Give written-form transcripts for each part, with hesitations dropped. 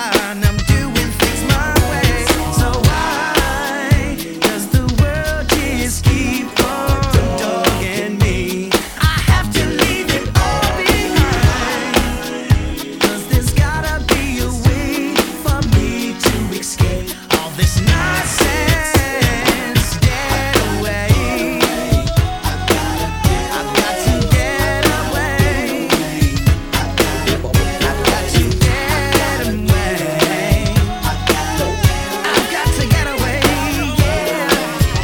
and I'm doing things my way. So why does the world just keep on dogging me? I have to leave it all behind, 'cause there's gotta be a way for me to escape all this nonsense. Get away. I've got to get away. I've got to get away. I've got to get away, yeah.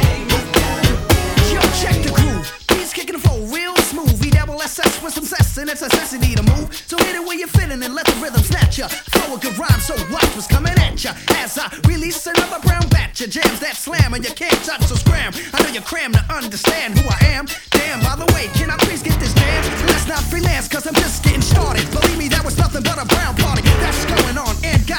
Yo, check the groove. Beats kicking the flow real smooth. VSS with some cess, and it's a necessity to move. So hit it where you're feeling and let the rhythm snatch ya. Throw a good rhyme, so watch what's coming at ya. As I release another brown batch of jams that slam and you can't touch, so scram. I know you're crammed to understand who I am. Damn, by the way, can I please get this jam? Let's not freelance, 'cause I'm just getting started. Believe me, that was nothing but a brown party that's going on and got